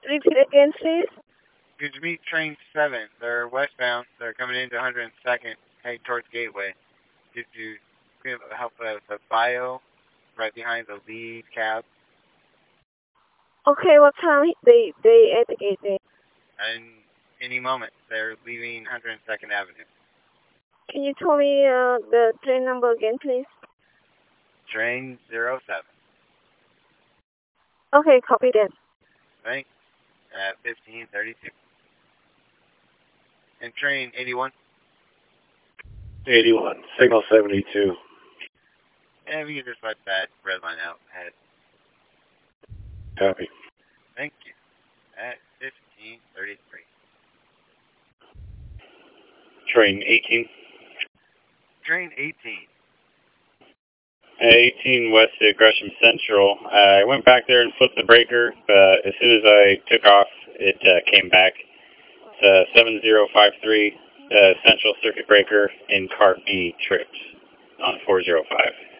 Repeat again, please. Could you meet train 7? They're westbound. They're coming into 102nd, heading towards Gateway. Could you help with the bio right behind the lead cab? Okay, what time they at the Gateway? And any moment, they're leaving 102nd Avenue. Can you tell me the train number again, please? Train 07. Okay, copy that. Thanks. At 15:32. And train 81. 81, signal 72. And we can just let that red line out ahead. Copy. Thank you. At 15:33. Train 18. Train 18. 18 west to Gresham Central. I went back there and flipped the breaker, but as soon as I took off, it came back. It's 7053 Central Circuit Breaker in car B tripped on 405.